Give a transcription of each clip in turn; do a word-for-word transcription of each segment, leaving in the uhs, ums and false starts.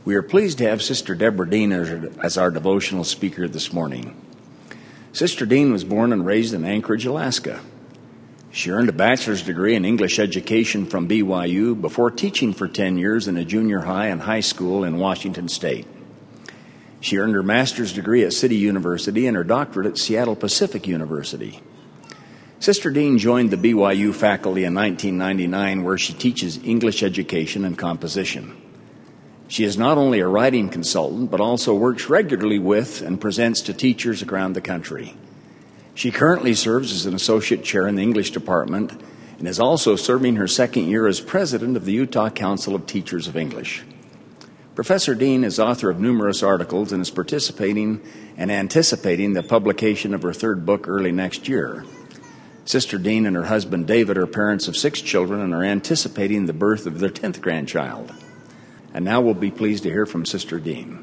We are pleased to have Sister Deborah Dean as our devotional speaker this morning. Sister Dean was born and raised in Anchorage, Alaska. She earned a bachelor's degree in English education from B Y U before teaching for ten years in a junior high and high school in Washington State. She earned her master's degree at City University and her doctorate at Seattle Pacific University. Sister Dean joined the B Y U faculty in nineteen ninety-nine, where she teaches English education and composition. She is not only a writing consultant, but also works regularly with and presents to teachers around the country. She currently serves as an associate chair in the English department and is also serving her second year as president of the Utah Council of Teachers of English. Professor Dean is author of numerous articles and is participating and anticipating the publication of her third book early next year. Sister Dean and her husband David are parents of six children and are anticipating the birth of their tenth grandchild. And now we'll be pleased to hear from Sister Dean.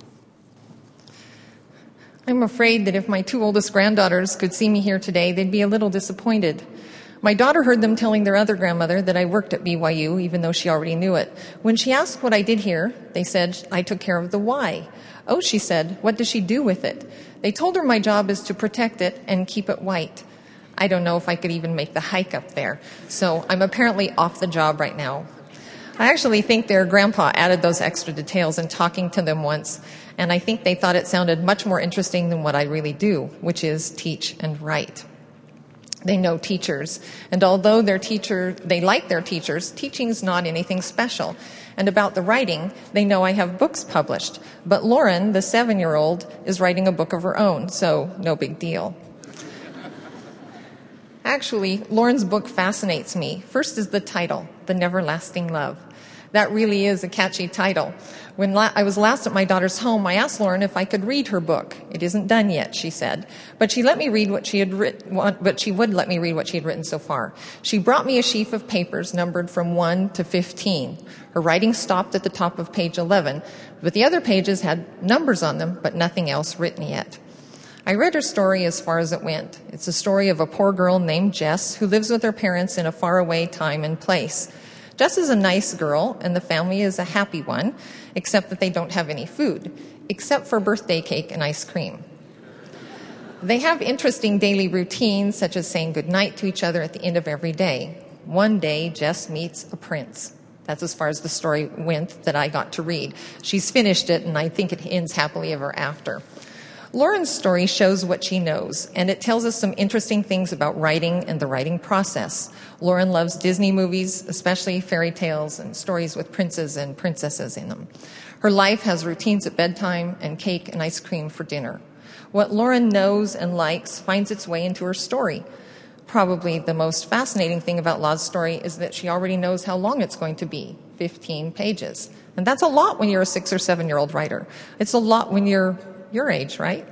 I'm afraid that if my two oldest granddaughters could see me here today, they'd be a little disappointed. My daughter heard them telling their other grandmother that I worked at B Y U, even though she already knew it. When she asked what I did here, they said I took care of the Y. Oh, she said, what does she do with it? They told her my job is to protect it and keep it white. I don't know if I could even make the hike up there. So I'm apparently off the job right now. I actually think their grandpa added those extra details in talking to them once, and I think they thought it sounded much more interesting than what I really do, which is teach and write. They know teachers, and although their teacher, they like their teachers, teaching's not anything special. And about the writing, they know I have books published, but Lauren, the seven-year-old, is writing a book of her own, so no big deal. Actually, Lauren's book fascinates me. First is the title, The Neverlasting Love. That really is a catchy title. When la- I was last at my daughter's home, I asked Lauren if I could read her book. It isn't done yet, she said, but she let me read what she had written. But she would let me read what she had written so far. She brought me a sheaf of papers numbered from one to fifteen. Her writing stopped at the top of page eleven, but the other pages had numbers on them, but nothing else written yet. I read her story as far as it went. It's a story of a poor girl named Jess who lives with her parents in a faraway time and place. Jess is a nice girl, and the family is a happy one, except that they don't have any food, except for birthday cake and ice cream. They have interesting daily routines, such as saying goodnight to each other at the end of every day. One day, Jess meets a prince. That's as far as the story went that I got to read. She's finished it, and I think it ends happily ever after. Lauren's story shows what she knows, and it tells us some interesting things about writing and the writing process. Lauren loves Disney movies, especially fairy tales and stories with princes and princesses in them. Her life has routines at bedtime and cake and ice cream for dinner. What Lauren knows and likes finds its way into her story. Probably the most fascinating thing about La's story is that she already knows how long it's going to be, fifteen pages. And that's a lot when you're a six or seven-year-old writer. It's a lot when you're your age, right?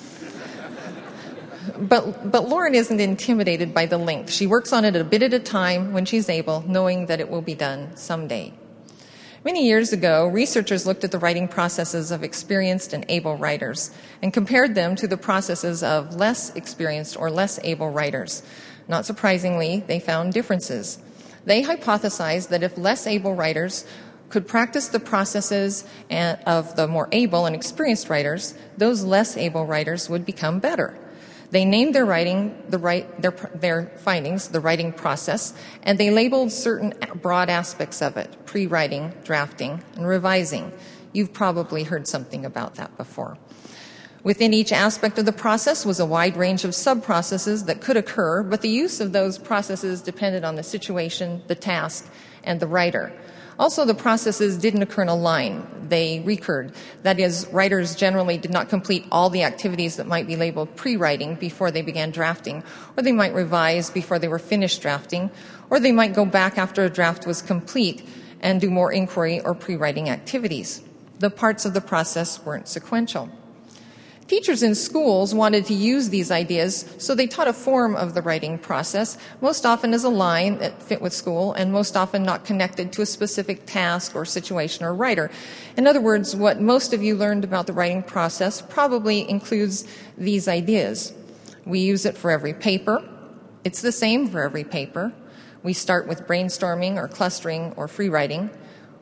But but Lauren isn't intimidated by the length. She works on it a bit at a time when she's able, knowing that it will be done someday. Many years ago, researchers looked at the writing processes of experienced and able writers and compared them to the processes of less experienced or less able writers. Not surprisingly, they found differences. They hypothesized that if less able writers could practice the processes of the more able and experienced writers, those less able writers would become better. They named their writing, the right, their, their findings, the writing process, and they labeled certain broad aspects of it, pre-writing, drafting, and revising. You've probably heard something about that before. Within each aspect of the process was a wide range of sub-processes that could occur, but the use of those processes depended on the situation, the task, and the writer. Also, the processes didn't occur in a line. They recurred. That is, writers generally did not complete all the activities that might be labeled pre-writing before they began drafting, or they might revise before they were finished drafting, or they might go back after a draft was complete and do more inquiry or pre-writing activities. The parts of the process weren't sequential. Teachers in schools wanted to use these ideas, so they taught a form of the writing process, most often as a line that fit with school, and most often not connected to a specific task or situation or writer. In other words, what most of you learned about the writing process probably includes these ideas. We use it for every paper. It's the same for every paper. We start with brainstorming or clustering or free writing.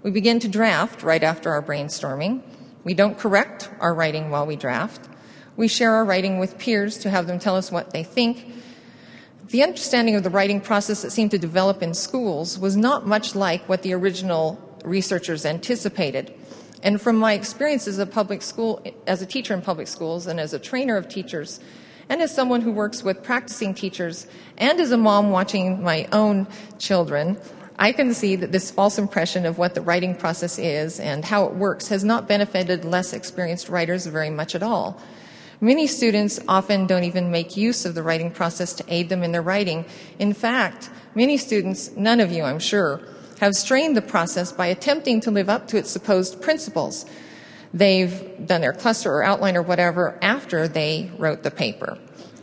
We begin to draft right after our brainstorming. We don't correct our writing while we draft. We share our writing with peers to have them tell us what they think. The understanding of the writing process that seemed to develop in schools was not much like what the original researchers anticipated. And from my experience as a public school, as a teacher in public schools and as a trainer of teachers, and as someone who works with practicing teachers, and as a mom watching my own children, I can see that this false impression of what the writing process is and how it works has not benefited less experienced writers very much at all. Many students often don't even make use of the writing process to aid them in their writing. In fact, many students, none of you I'm sure, have strained the process by attempting to live up to its supposed principles. They've done their cluster or outline or whatever after they wrote the paper.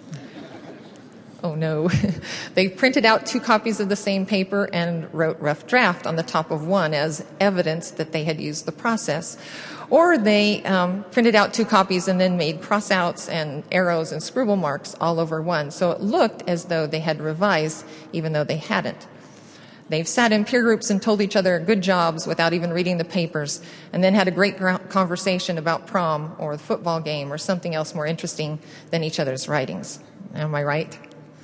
Oh no. They printed out two copies of the same paper and wrote rough draft on the top of one as evidence that they had used the process. Or they um, printed out two copies and then made cross-outs and arrows and scribble marks all over one. So it looked as though they had revised, even though they hadn't. They've sat in peer groups and told each other good jobs without even reading the papers, and then had a great conversation about prom or the football game or something else more interesting than each other's writings. Am I right?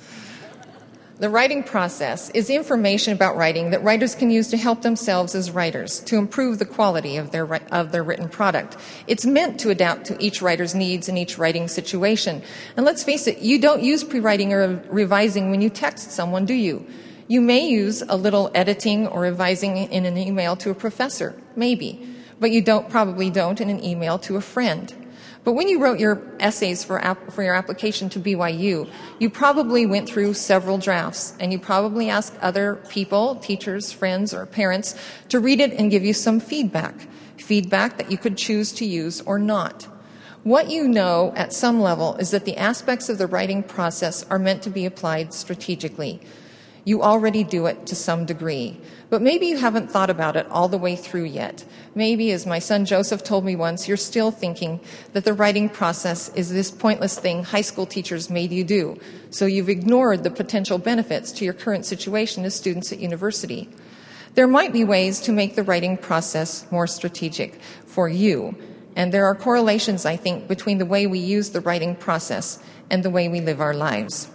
The writing process is information about writing that writers can use to help themselves as writers, to improve the quality of their, of their written product. It's meant to adapt to each writer's needs in each writing situation. And let's face it, you don't use pre-writing or revising when you text someone, do you? You may use a little editing or revising in an email to a professor, maybe, but you don't probably don't in an email to a friend. But when you wrote your essays for, ap- for your application to B Y U, you probably went through several drafts, and you probably asked other people, teachers, friends, or parents, to read it and give you some feedback, feedback that you could choose to use or not. What you know at some level is that the aspects of the writing process are meant to be applied strategically. You already do it to some degree, but maybe you haven't thought about it all the way through yet. Maybe, as my son Joseph told me once, you're still thinking that the writing process is this pointless thing high school teachers made you do, so you've ignored the potential benefits to your current situation as students at university. There might be ways to make the writing process more strategic for you, and there are correlations, I think, between the way we use the writing process and the way we live our lives.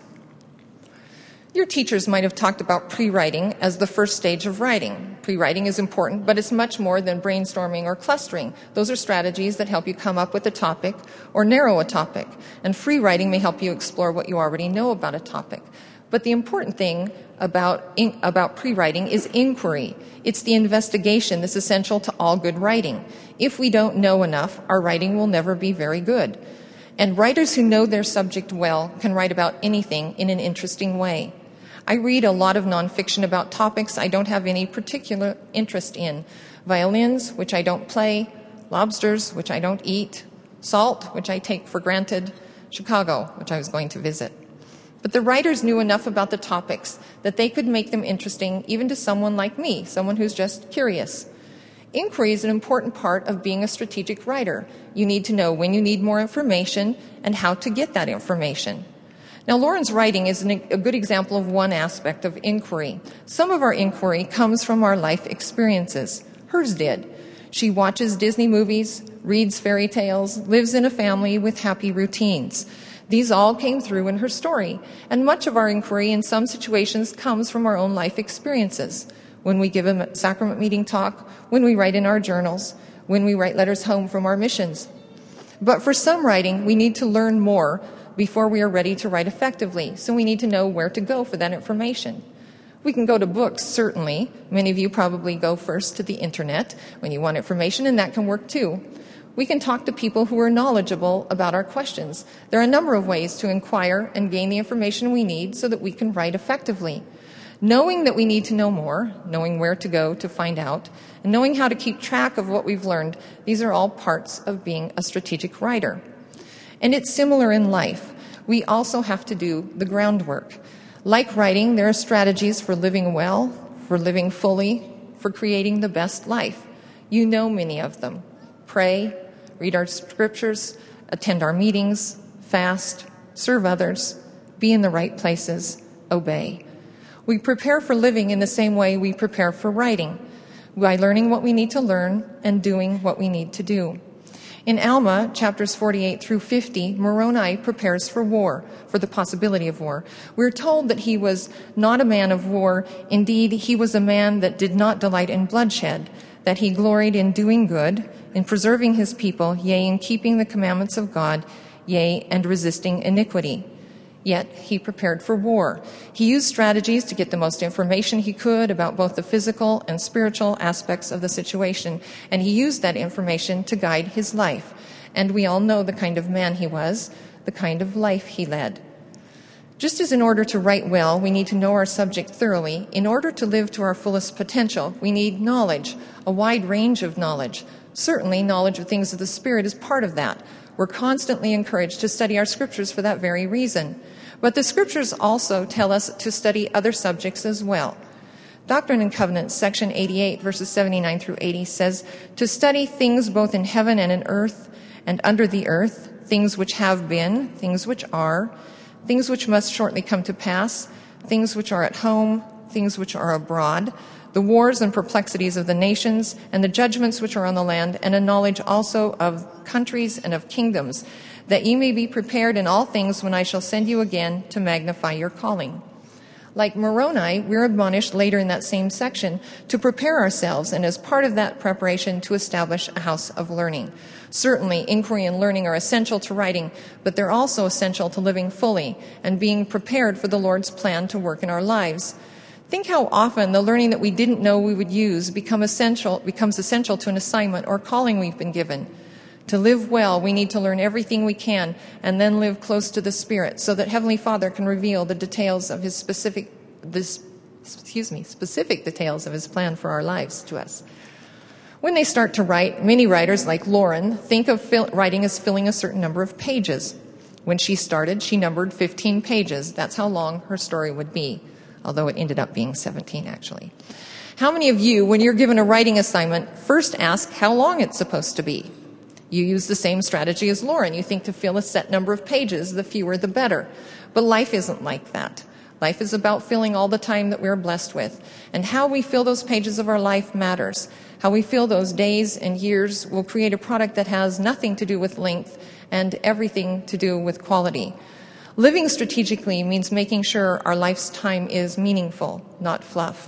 Your teachers might have talked about pre-writing as the first stage of writing. Pre-writing is important, but it's much more than brainstorming or clustering. Those are strategies that help you come up with a topic or narrow a topic. And free writing may help you explore what you already know about a topic. But the important thing about, in, about pre-writing is inquiry. It's the investigation that's essential to all good writing. If we don't know enough, our writing will never be very good. And writers who know their subject well can write about anything in an interesting way. I read a lot of nonfiction about topics I don't have any particular interest in. Violins, which I don't play, lobsters, which I don't eat, salt, which I take for granted, Chicago, which I was going to visit. But the writers knew enough about the topics that they could make them interesting even to someone like me, someone who's just curious. Inquiry is an important part of being a strategic writer. You need to know when you need more information and how to get that information. Now, Lauren's writing is an, a good example of one aspect of inquiry. Some of our inquiry comes from our life experiences. Hers did. She watches Disney movies, reads fairy tales, lives in a family with happy routines. These all came through in her story, and much of our inquiry in some situations comes from our own life experiences. When we give a sacrament meeting talk, when we write in our journals, when we write letters home from our missions. But for some writing, we need to learn more before we are ready to write effectively, so we need to know where to go for that information. We can go to books, certainly. Many of you probably go first to the internet when you want information, and that can work too. We can talk to people who are knowledgeable about our questions. There are a number of ways to inquire and gain the information we need so that we can write effectively. Knowing that we need to know more, knowing where to go to find out, and knowing how to keep track of what we've learned, these are all parts of being a strategic writer. And it's similar in life. We also have to do the groundwork. Like writing, there are strategies for living well, for living fully, for creating the best life. You know many of them. Pray, read our scriptures, attend our meetings, fast, serve others, be in the right places, obey. We prepare for living in the same way we prepare for writing. by learning what we need to learn and doing what we need to do. In Alma, chapters forty-eight through fifty, Moroni prepares for war, for the possibility of war. We're told that he was not a man of war. Indeed, he was a man that did not delight in bloodshed, that he gloried in doing good, in preserving his people, yea, in keeping the commandments of God, yea, and resisting iniquity. Yet he prepared for war. He used strategies to get the most information he could about both the physical and spiritual aspects of the situation, and he used that information to guide his life. And we all know the kind of man he was, the kind of life he led. Just as in order to write well, we need to know our subject thoroughly, in order to live to our fullest potential, we need knowledge, a wide range of knowledge. Certainly, knowledge of things of the Spirit is part of that. We're constantly encouraged to study our scriptures for that very reason. But the scriptures also tell us to study other subjects as well. Doctrine and Covenants, section eighty-eight, verses seventy-nine through eighty, says, to study things both in heaven and in earth and under the earth, things which have been, things which are, things which must shortly come to pass, things which are at home, things which are abroad, the wars and perplexities of the nations, and the judgments which are on the land, and a knowledge also of countries and of kingdoms, that ye may be prepared in all things when I shall send you again to magnify your calling. Like Moroni, we're admonished later in that same section to prepare ourselves, and as part of that preparation, to establish a house of learning. Certainly, inquiry and learning are essential to writing, but they're also essential to living fully and being prepared for the Lord's plan to work in our lives. Think how often the learning that we didn't know we would use become essential, becomes essential to an assignment or calling we've been given. To live well, we need to learn everything we can and then live close to the Spirit so that Heavenly Father can reveal the details of His specific, this, excuse me, specific details of His plan for our lives to us. When they start to write, many writers like Lauren think of fill, writing as filling a certain number of pages. When she started, she numbered fifteen pages. That's how long her story would be, although it ended up being seventeen, actually. How many of you, when you're given a writing assignment, first ask how long it's supposed to be? You use the same strategy as Lauren. You think to fill a set number of pages, the fewer the better. But life isn't like that. Life is about filling all the time that we're blessed with. And how we fill those pages of our life matters. How we fill those days and years will create a product that has nothing to do with length and everything to do with quality. Living strategically means making sure our life's time is meaningful, not fluff.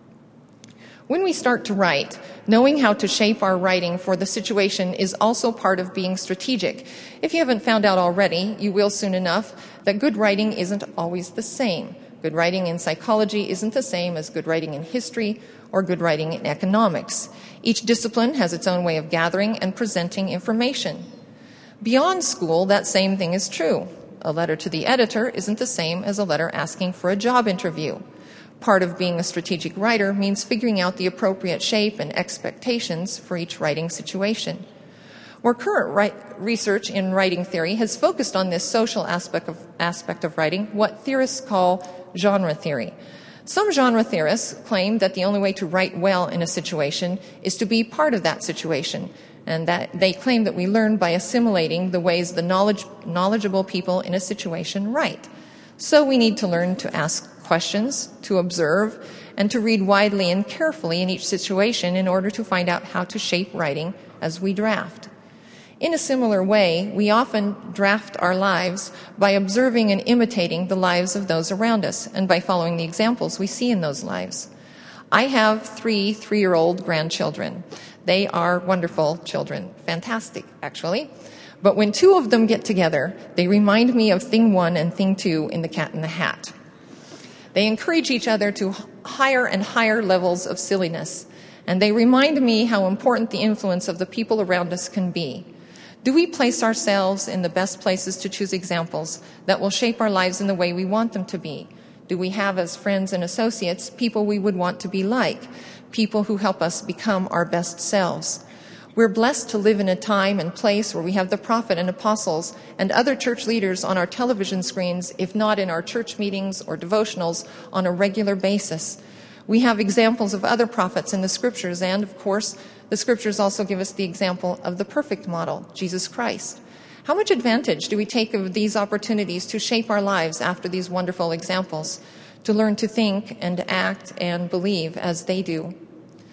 When we start to write, knowing how to shape our writing for the situation is also part of being strategic. If you haven't found out already, you will soon enough, that good writing isn't always the same. Good writing in psychology isn't the same as good writing in history or good writing in economics. Each discipline has its own way of gathering and presenting information. Beyond school, that same thing is true. A letter to the editor isn't the same as a letter asking for a job interview. Part of being a strategic writer means figuring out the appropriate shape and expectations for each writing situation. More current write, research in writing theory has focused on this social aspect of, aspect of writing, what theorists call genre theory. Some genre theorists claim that the only way to write well in a situation is to be part of that situation, and that they claim that we learn by assimilating the ways the knowledge, knowledgeable people in a situation write. So we need to learn to ask questions, to observe, and to read widely and carefully in each situation in order to find out how to shape writing as we draft. In a similar way, we often draft our lives by observing and imitating the lives of those around us and by following the examples we see in those lives. I have three three-year-old grandchildren. They are wonderful children. Fantastic, actually. But when two of them get together, they remind me of thing one and thing two in The Cat in the Hat. They encourage each other to higher and higher levels of silliness, and they remind me how important the influence of the people around us can be. Do we place ourselves in the best places to choose examples that will shape our lives in the way we want them to be? Do we have as friends and associates people we would want to be like, people who help us become our best selves? We're blessed to live in a time and place where we have the prophet and apostles and other church leaders on our television screens, if not in our church meetings or devotionals, on a regular basis. We have examples of other prophets in the scriptures, and, of course, the scriptures also give us the example of the perfect model, Jesus Christ. How much advantage do we take of these opportunities to shape our lives after these wonderful examples, to learn to think and act and believe as they do?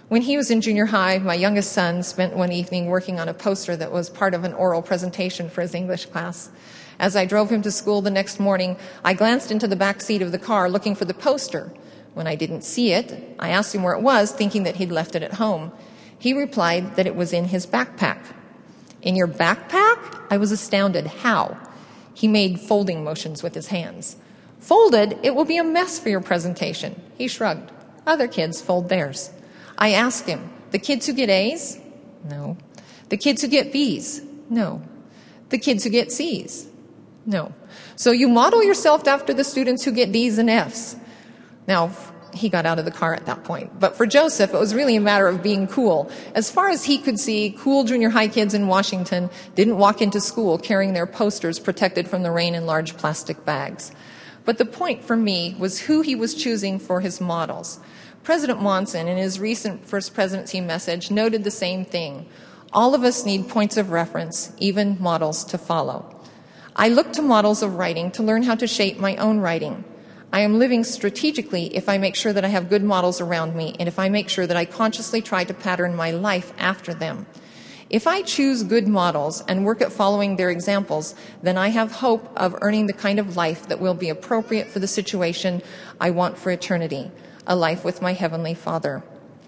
When he was in junior high, my youngest son spent one evening working on a poster that was part of an oral presentation for his English class. As I drove him to school the next morning, I glanced into the back seat of the car looking for the poster. When I didn't see it, I asked him where it was, thinking that he'd left it at home. He replied that it was in his backpack. "In your backpack?" I was astounded. "How?" He made folding motions with his hands. "Folded? It will be a mess for your presentation." He shrugged. "Other kids fold theirs." I asked him, "The kids who get A's?" "No." "The kids who get B's?" "No." "The kids who get C's?" "No." "So you model yourself after the students who get D's and F's." Now, he got out of the car at that point. But for Joseph, it was really a matter of being cool. As far as he could see, cool junior high kids in Washington didn't walk into school carrying their posters protected from the rain in large plastic bags. But the point for me was who he was choosing for his models. President Monson, in his recent First Presidency message, noted the same thing. All of us need points of reference, even models to follow. I look to models of writing to learn how to shape my own writing. I am living strategically if I make sure that I have good models around me and if I make sure that I consciously try to pattern my life after them. If I choose good models and work at following their examples, then I have hope of earning the kind of life that will be appropriate for the situation I want for eternity, a life with my Heavenly Father.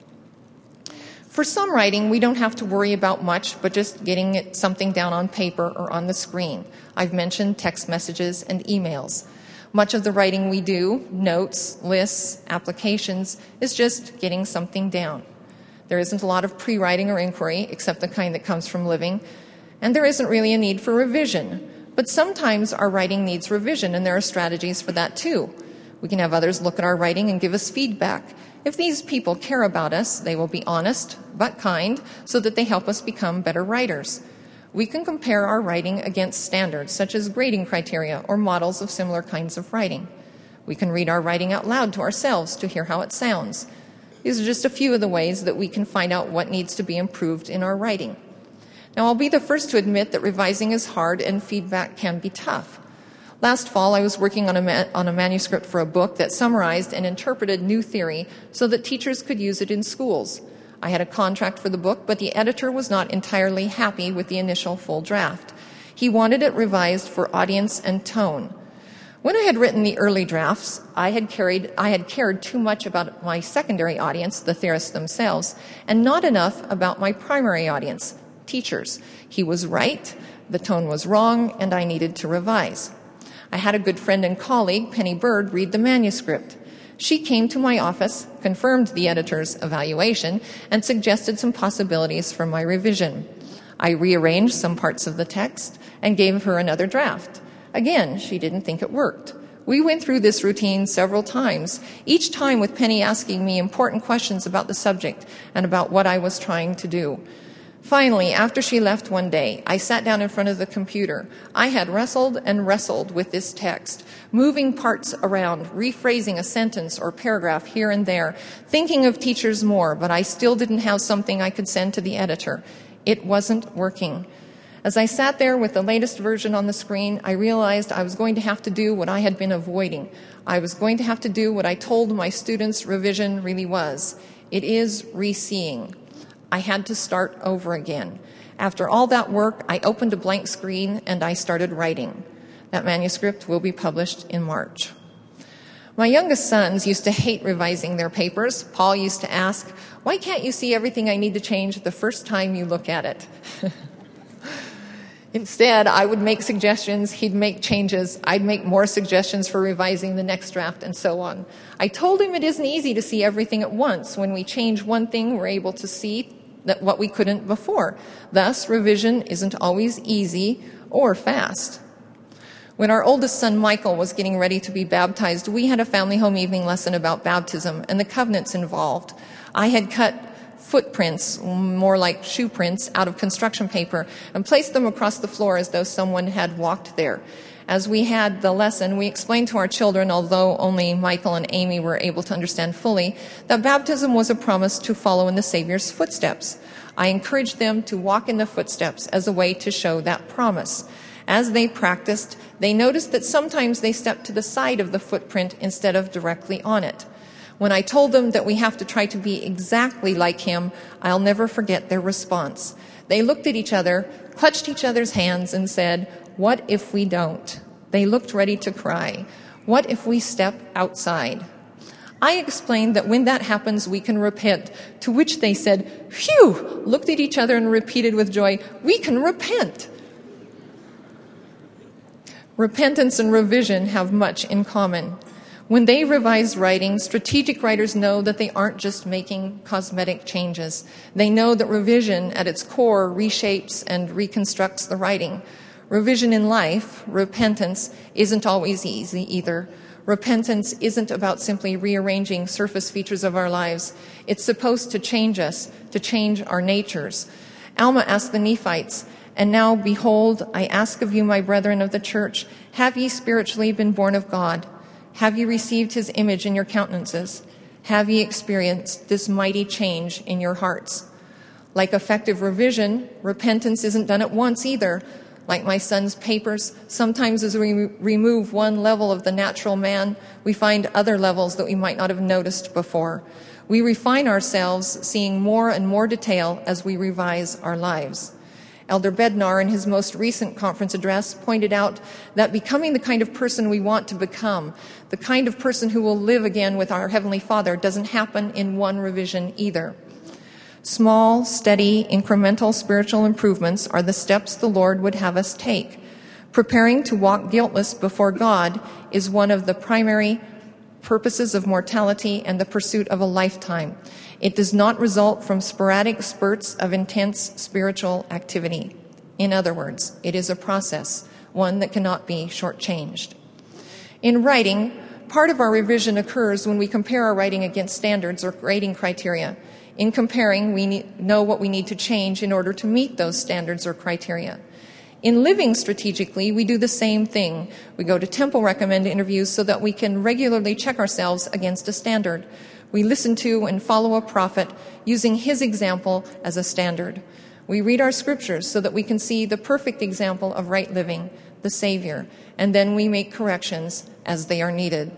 For some writing, we don't have to worry about much, but just getting it, something down on paper or on the screen. I've mentioned text messages and emails. Much of the writing we do, notes, lists, applications, is just getting something down. There isn't a lot of pre-writing or inquiry, except the kind that comes from living, and there isn't really a need for revision. But sometimes our writing needs revision, and there are strategies for that too. We can have others look at our writing and give us feedback. If these people care about us, they will be honest but kind, so that they help us become better writers. We can compare our writing against standards, such as grading criteria or models of similar kinds of writing. We can read our writing out loud to ourselves to hear how it sounds. These are just a few of the ways that we can find out what needs to be improved in our writing. Now, I'll be the first to admit that revising is hard and feedback can be tough. Last fall, I was working on a, ma- on a manuscript for a book that summarized and interpreted new theory so that teachers could use it in schools. I had a contract for the book, but the editor was not entirely happy with the initial full draft. He wanted it revised for audience and tone. When I had written the early drafts, I had carried, I had cared too much about my secondary audience, the theorists themselves, and not enough about my primary audience, teachers. He was right, the tone was wrong, and I needed to revise. I had a good friend and colleague, Penny Bird, read the manuscript. She came to my office, confirmed the editor's evaluation, and suggested some possibilities for my revision. I rearranged some parts of the text and gave her another draft. Again, she didn't think it worked. We went through this routine several times, each time with Penny asking me important questions about the subject and about what I was trying to do. Finally, after she left one day, I sat down in front of the computer. I had wrestled and wrestled with this text, moving parts around, rephrasing a sentence or paragraph here and there, thinking of teachers more, but I still didn't have something I could send to the editor. It wasn't working. As I sat there with the latest version on the screen, I realized I was going to have to do what I had been avoiding. I was going to have to do what I told my students revision really was. It is re-seeing. I had to start over again. After all that work, I opened a blank screen and I started writing. That manuscript will be published in March. My youngest sons used to hate revising their papers. Paul used to ask, "Why can't you see everything I need to change the first time you look at it?" Instead, I would make suggestions, he'd make changes, I'd make more suggestions for revising the next draft, and so on. I told him it isn't easy to see everything at once. When we change one thing, we're able to see that what we couldn't before. Thus, revision isn't always easy or fast. When our oldest son, Michael, was getting ready to be baptized, we had a family home evening lesson about baptism and the covenants involved. I had cut footprints, more like shoe prints, out of construction paper and placed them across the floor as though someone had walked there. As we had the lesson, we explained to our children, although only Michael and Amy were able to understand fully, that baptism was a promise to follow in the Savior's footsteps. I encouraged them to walk in the footsteps as a way to show that promise. As they practiced, they noticed that sometimes they stepped to the side of the footprint instead of directly on it. When I told them that we have to try to be exactly like him, I'll never forget their response. They looked at each other, clutched each other's hands, and said, "What if we don't?" They looked ready to cry. "What if we step outside?" I explained that when that happens, we can repent, to which they said, "Phew!" looked at each other and repeated with joy, "We can repent." Repentance and revision have much in common. When they revise writing, strategic writers know that they aren't just making cosmetic changes. They know that revision at its core reshapes and reconstructs the writing. Revision in life, repentance, isn't always easy either. Repentance isn't about simply rearranging surface features of our lives. It's supposed to change us, to change our natures. Alma asked the Nephites, "And now, behold, I ask of you, my brethren of the church, have ye spiritually been born of God? Have ye received his image in your countenances? Have ye experienced this mighty change in your hearts?" Like effective revision, repentance isn't done at once either. Like my son's papers, sometimes as we remove one level of the natural man, we find other levels that we might not have noticed before. We refine ourselves, seeing more and more detail as we revise our lives. Elder Bednar, in his most recent conference address, pointed out that becoming the kind of person we want to become, the kind of person who will live again with our Heavenly Father, doesn't happen in one revision either. Small, steady, incremental spiritual improvements are the steps the Lord would have us take. Preparing to walk guiltless before God is one of the primary purposes of mortality and the pursuit of a lifetime. It does not result from sporadic spurts of intense spiritual activity. In other words, it is a process, one that cannot be shortchanged. In writing, part of our revision occurs when we compare our writing against standards or grading criteria. In comparing, we need, know what we need to change in order to meet those standards or criteria. In living strategically, we do the same thing. We go to Temple Recommend interviews so that we can regularly check ourselves against a standard. We listen to and follow a prophet using his example as a standard. We read our scriptures so that we can see the perfect example of right living, the Savior, and then we make corrections as they are needed.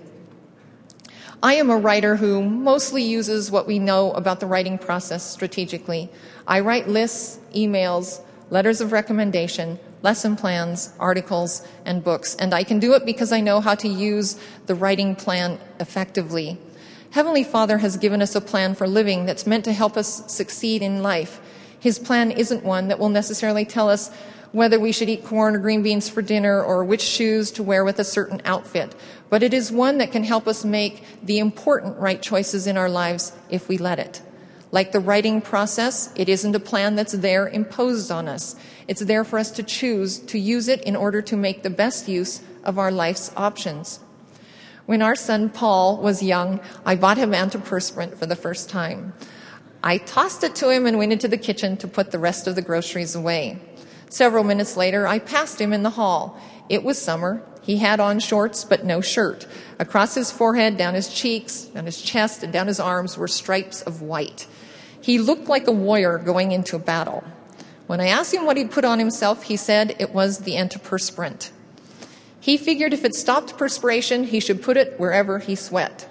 I am a writer who mostly uses what we know about the writing process strategically. I write lists, emails, letters of recommendation, lesson plans, articles, and books, and I can do it because I know how to use the writing plan effectively. Heavenly Father has given us a plan for living that's meant to help us succeed in life. His plan isn't one that will necessarily tell us whether we should eat corn or green beans for dinner or which shoes to wear with a certain outfit, but it is one that can help us make the important right choices in our lives if we let it. Like the writing process, it isn't a plan that's there imposed on us. It's there for us to choose to use it in order to make the best use of our life's options. When our son Paul was young, I bought him antiperspirant for the first time. I tossed it to him and went into the kitchen to put the rest of the groceries away. Several minutes later, I passed him in the hall. It was summer. He had on shorts but no shirt. Across his forehead, down his cheeks, down his chest, and down his arms were stripes of white. He looked like a warrior going into battle. When I asked him what he'd put on himself, he said it was the antiperspirant. He figured if it stopped perspiration, he should put it wherever he sweat.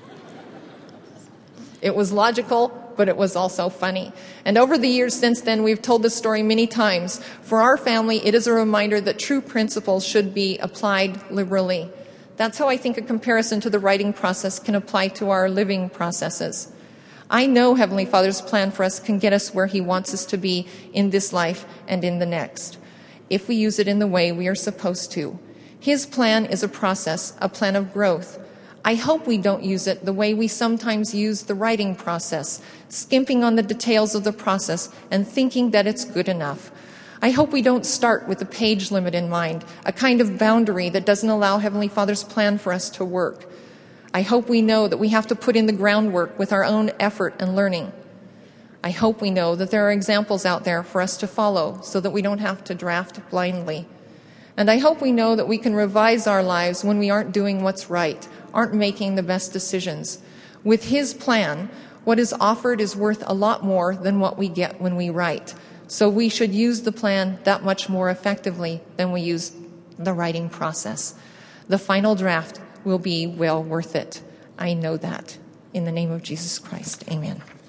It was logical, but it was also funny. And over the years since then, we've told this story many times. For our family, it is a reminder that true principles should be applied liberally. That's how I think a comparison to the writing process can apply to our living processes. I know Heavenly Father's plan for us can get us where He wants us to be in this life and in the next, if we use it in the way we are supposed to. His plan is a process, a plan of growth. I hope we don't use it the way we sometimes use the writing process, skimping on the details of the process and thinking that it's good enough. I hope we don't start with a page limit in mind, a kind of boundary that doesn't allow Heavenly Father's plan for us to work. I hope we know that we have to put in the groundwork with our own effort and learning. I hope we know that there are examples out there for us to follow so that we don't have to draft blindly. And I hope we know that we can revise our lives when we aren't doing what's right, aren't making the best decisions. With His plan, what is offered is worth a lot more than what we get when we write. So we should use the plan that much more effectively than we use the writing process. The final draft will be well worth it. I know that. In the name of Jesus Christ, amen.